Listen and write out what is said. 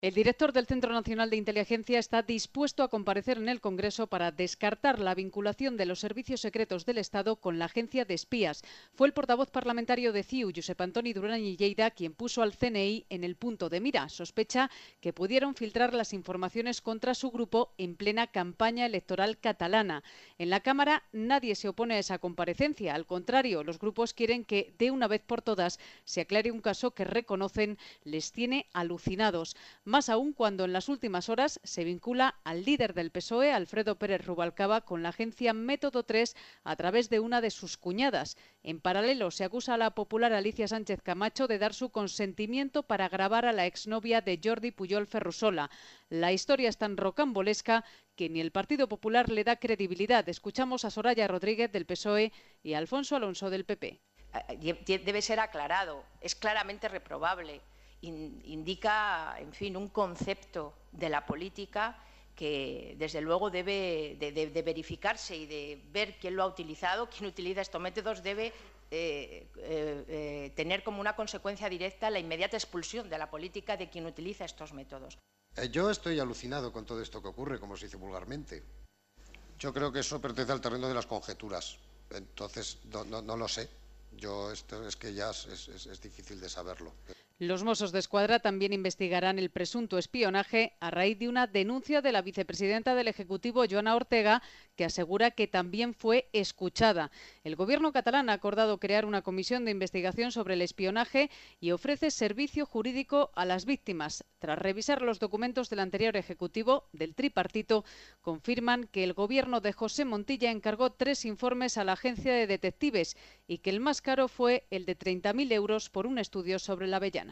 El director del Centro Nacional de Inteligencia está dispuesto a comparecer en el Congreso para descartar la vinculación de los servicios secretos del Estado con la agencia de espías. Fue el portavoz parlamentario de CiU, Josep Antoni Duran i Lleida, quien puso al CNI en el punto de mira. Sospecha que pudieron filtrar las informaciones contra su grupo en plena campaña electoral catalana. En la Cámara nadie se opone a esa comparecencia. Al contrario, los grupos quieren que de una vez por todas se aclare un caso que reconocen les tiene alucinados. Más aún cuando en las últimas horas se vincula al líder del PSOE, Alfredo Pérez Rubalcaba, con la agencia Método 3 a través de una de sus cuñadas. En paralelo, se acusa a la popular Alicia Sánchez Camacho de dar su consentimiento para grabar a la exnovia de Jordi Pujol Ferrusola. La historia es tan rocambolesca que ni el Partido Popular le da credibilidad. Escuchamos a Soraya Rodríguez del PSOE y a Alfonso Alonso del PP. Debe ser aclarado, es claramente reprobable. Indica, en fin, un concepto de la política que, desde luego, debe de verificarse y de ver quién lo ha utilizado, quién utiliza estos métodos, debe tener como una consecuencia directa la inmediata expulsión de la política de quien utiliza estos métodos. Yo estoy alucinado con todo esto que ocurre, como se dice vulgarmente. Yo creo que eso pertenece al terreno de las conjeturas. Entonces, no lo sé. Esto es que ya es difícil de saberlo. Los Mossos d'Esquadra también investigarán el presunto espionaje a raíz de una denuncia de la vicepresidenta del Ejecutivo, Joana Ortega, que asegura que también fue escuchada. El Gobierno catalán ha acordado crear una comisión de investigación sobre el espionaje y ofrece servicio jurídico a las víctimas. Tras revisar los documentos del anterior Ejecutivo, del tripartito, confirman que el Gobierno de José Montilla encargó 3 informes a la agencia de detectives y que el más caro fue el de 30.000 euros por un estudio sobre la avellana.